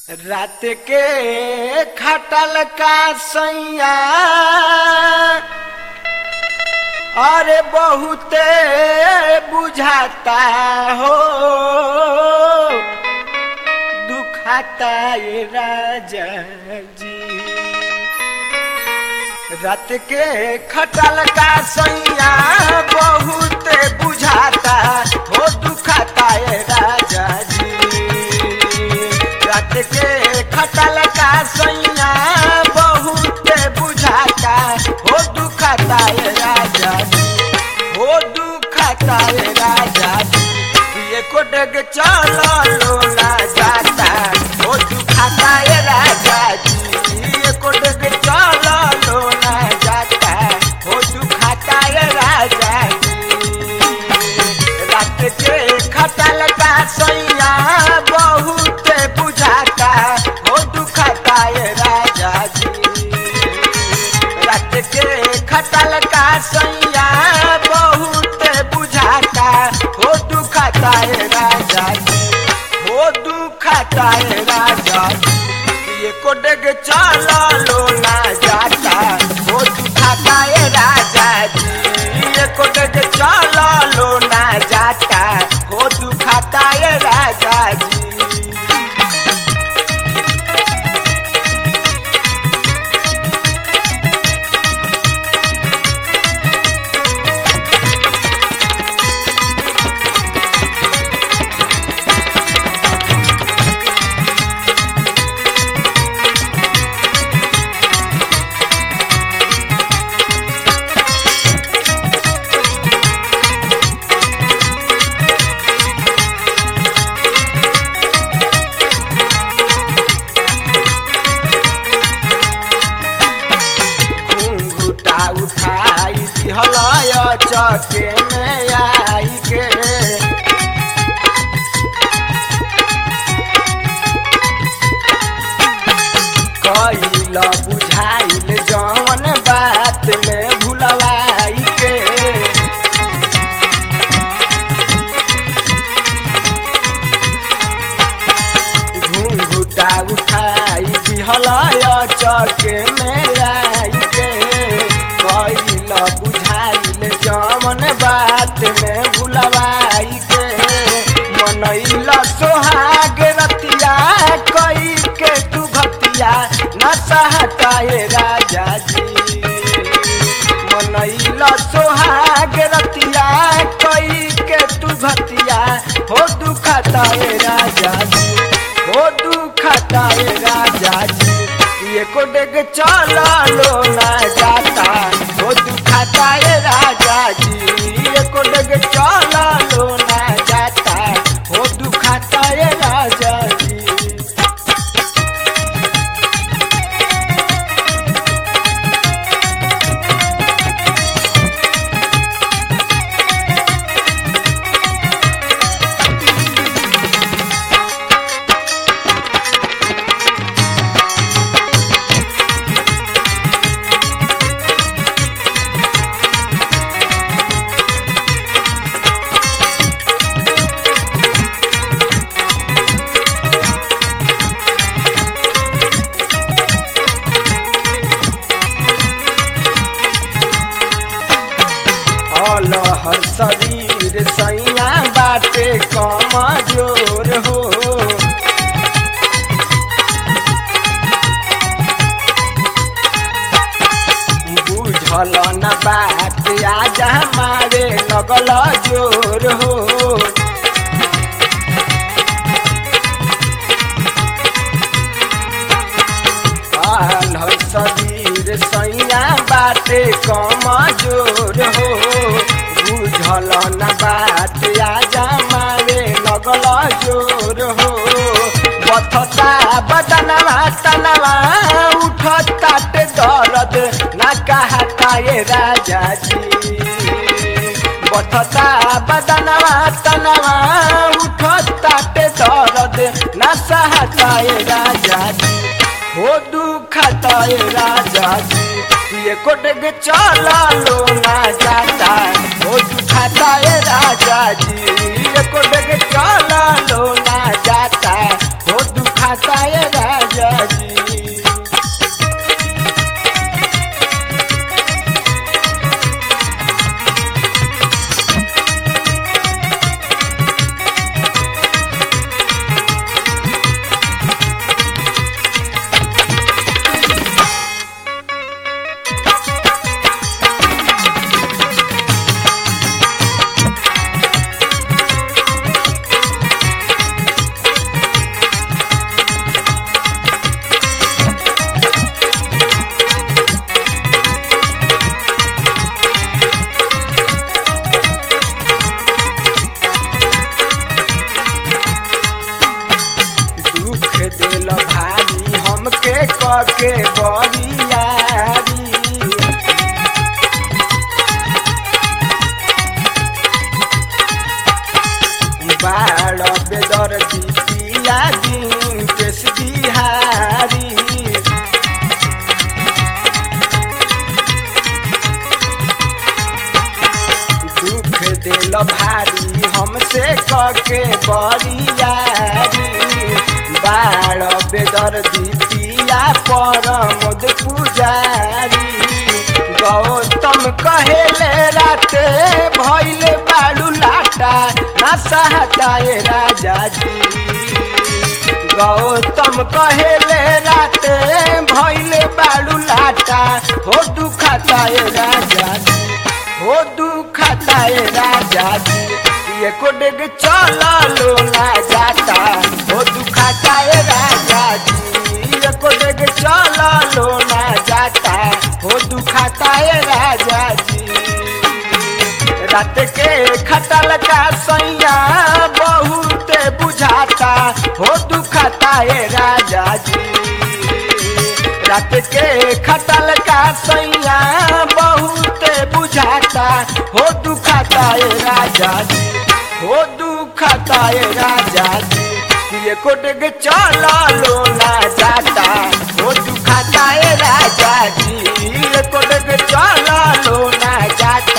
रात के खटल का सैया अरे बहुते बुझाता हो दुखाता ये राजा जी। रात के खटल का सैया बहुते बुझाता हो दुखाता ये राजा जी। रात के खटल का सैया बहुते बुझाता हो दुखाता ये राजा जी, हो दुखाता ये राजा जी। ये कोटक चलो ना जाता हो दुखाता ये राजा जी। ये कोटक चलो ना जाता हो दुखाता ये राजा जी। रात के खटल का सैया बहुते बुझाता हो दुखाता ये राजा जी। रात के खटल का सैया बहुते बुझाता हो दुखाता ये राजा जी, हो दुखाता ये राजा जी। ये कोडग चलो ना जाता हो दुखाता ये राजा जी। ये कोडग चलो ना जाता हो दुखाता ये राजा जी। उठाई हलाया चके में आई के कइल बुझाइल जवन बात में भुलवाई के। घूंघटा उठाई हलाया चके में आई के कइल बुझाइल जवन बात में भुलवाई के। मनैल सोहाग रतिया कई के तू भतिया न सहता ये राजा जी। मनैल सोहाग रतिया कई के तू भतिया हो दुखाता ये राजा जी, हो दुखाता ये राजा जी। ये कोडग चलो ना जाता हो दुखाता ये राजा जी। ये कोडग चलो ना जाता हो दुखाता ये राजा जी। हर शरीर सैया बाटे कमजोर हो बुझल न बात आज हमारे लगल जोर हो। हर शरीर सैया बाटे कमजोर हो बुझल न बात आज हमारे लगल जोर हो। बथता बदनवा तनवा उठता दर्द न कहता ये राजा जी। बथता बदनवा तनवा उठता दर्द न सहता ये राजा जी, हो दुखाता ये राजा जी। ये कोडग चलो ना जाता हो दुखाता ये राजा जी। ये कोडग चलो ना जाता हो दुखाता ये दिल भारी हमके कके बरियारी बाड़ बेदर्दी पिया दिन पेश बिहारी दुख दिल भारी हमसे कके बरियारी बाड़ बेदर्दी पिया परमद पुजारी गौतम कहेले राते भइले बालू लाटा ना सहताए राजा जी गौतम कहेले राते भइले बालू लाटा हो दुखताए राजा जी हो दुखताए राजा जी एको डेग चललो ना जाता हो दुखताए राजा जी एको डेग चललो ना जाता हो दुखताए राजा जी रात के खटल का सैया बहुत बुझाता हो दुखताए राजा जी रात के खटल का सैया बहुत बुझाता हो दुखताए राजा जी हो दुखताए राजा जी एको डेग चललो ना जाता हो दुखताए राजा जी एको डेग चललो ना जाता